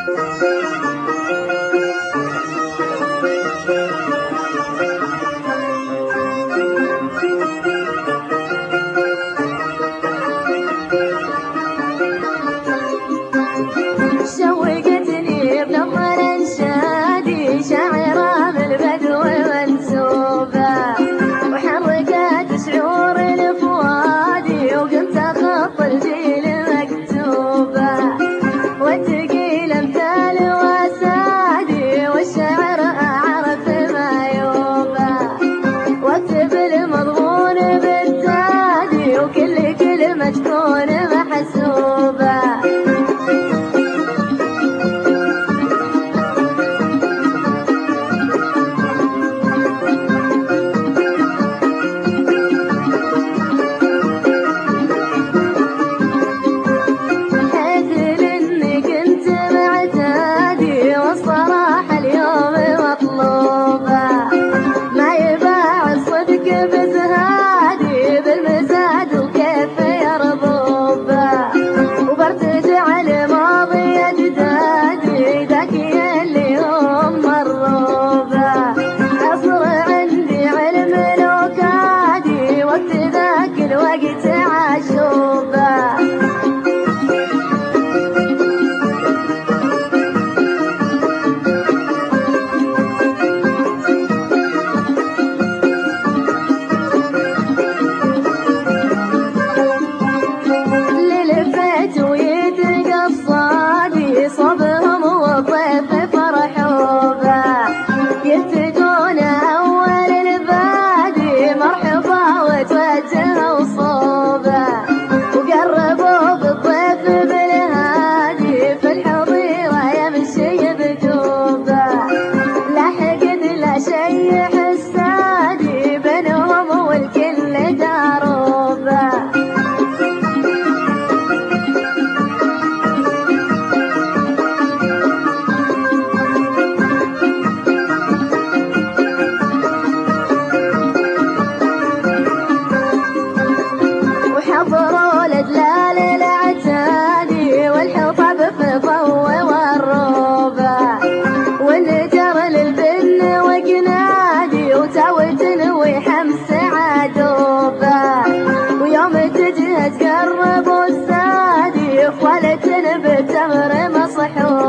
شوقتني بنظر انشادي شاعرة بالبدو منسوبة، وحركت شعور الفؤادي وقمت اخط الجيل مكتوبة، والثقيل امثال واسادي والشعر اعرف ما يوبى، واكتب المضمون بالتادي وكل كلمة تكون محسوبة. بزهادي بالمزاد وكيف يرضوبه، وبرتجع لماضي اجدادي ذاك اللي هم مروبه، اصر عندي علم لوكادي وقت ذاك الوقت عاشوبه. صبهم وطيف فرحوبة يتقون أول البادي مرحبا وتوجه وصوبة، وقربوا بالضيف بالهادي في الحظيرة يمشي بكوبة، لا حقد لا شي حسادي بينهم والكل داروبة. حضروا الادلال العتادي والحطب في ضوء والروبه، والنجر للبن وقنادي وتاوتن وحمس عدوبه، ويوم تجهز قربوا السادي خولة بتمر مصحوبه.